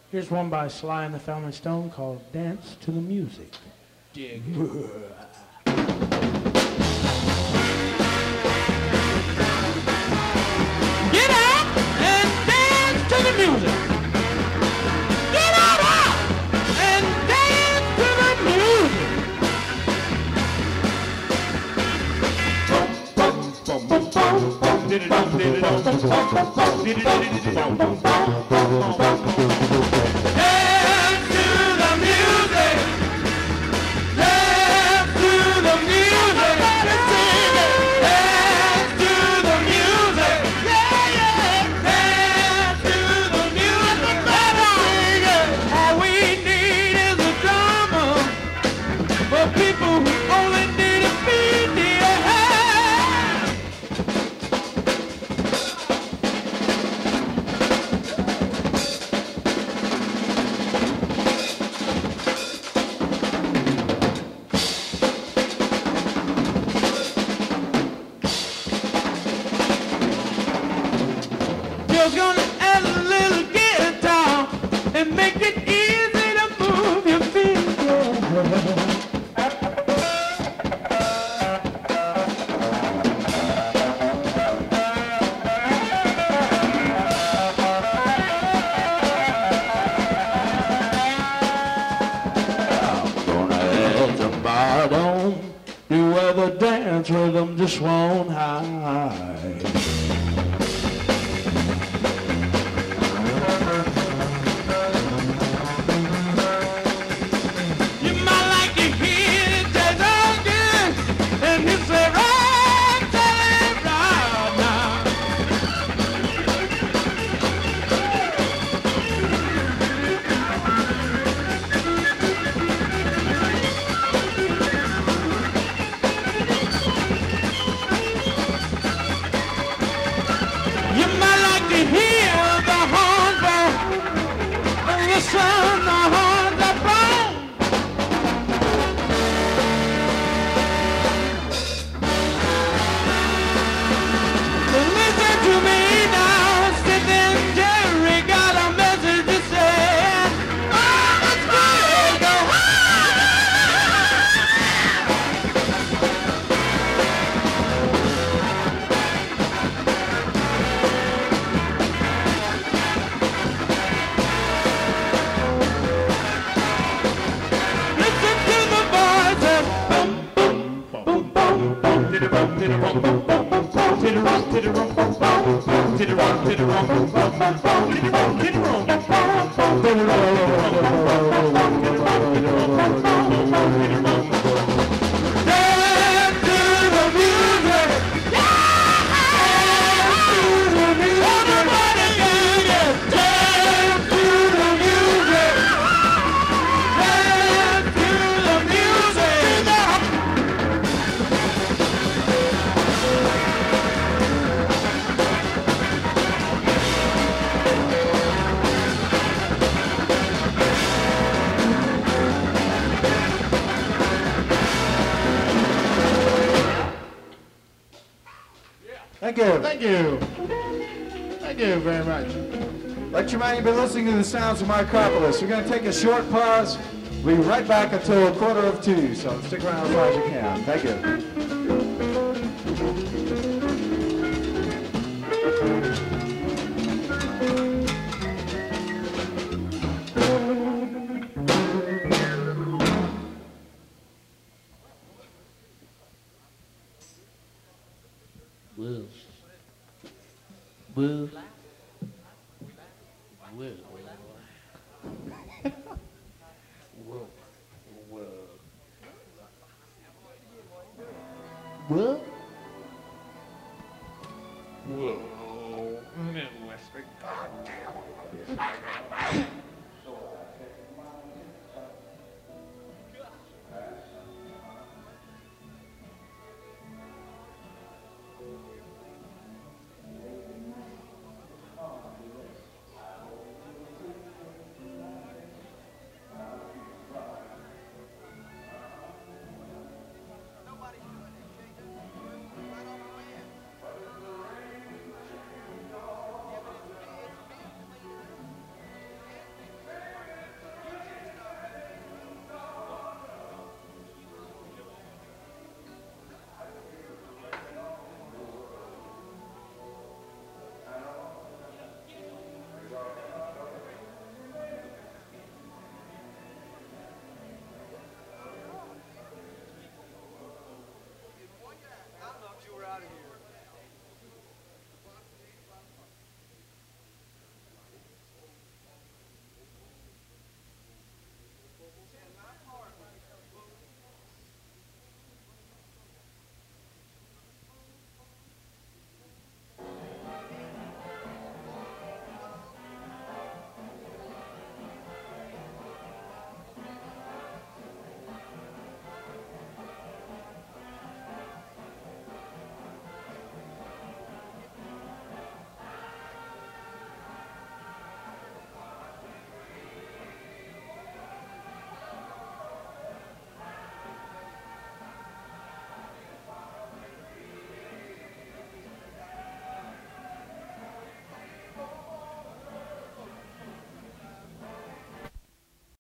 Here's one by Sly and the Family Stone called Dance to the Music. Dig. Get out and dance to the music. Get out and dance to the music. Dance to the music. Dance to the music. Dance to the music. Yeah, yeah. Dance to the music. All we need is a drummer for people who only need a beat. Yeah. You're gonna add a little guitar and make it easy to move your feet. I'm gonna add some bottom, do other dance rhythm just won't hide. You might like to hear it jazz all good, and you say, right, tell it right now. You might like to hear the horns blow, and listen the horns that blow. Listen to me now, Stephen Jerry got a message to say. Oh, let's go. Listen to the voices. Boom, boom, boom, boom, boom, tiddy bum, tiddy bum, bum, bum, bum, bum, tiddy rum, tiddy rum, bum, bum, tiddy rum, tiddy rum, bum, bum, bum, bum, tiddy rum, tiddy rum, bum, bum, bum, tiddy rum, tiddy rum, bum, bum, bum, tiddy rum, tiddy rum, bum, bum, bum, tiddy rum. Dance to the music. Dance to the music. Everybody dance. Dance to the music. Dance to the music. Thank you. Thank you. Thank you very much. Let you mind you've been listening to the sounds of Micropolis. We're going to take a short pause. We'll be right back until 1:45, so stick around as long as you can. Thank you. Will. Will. Will. Will. Whoa. Whoa.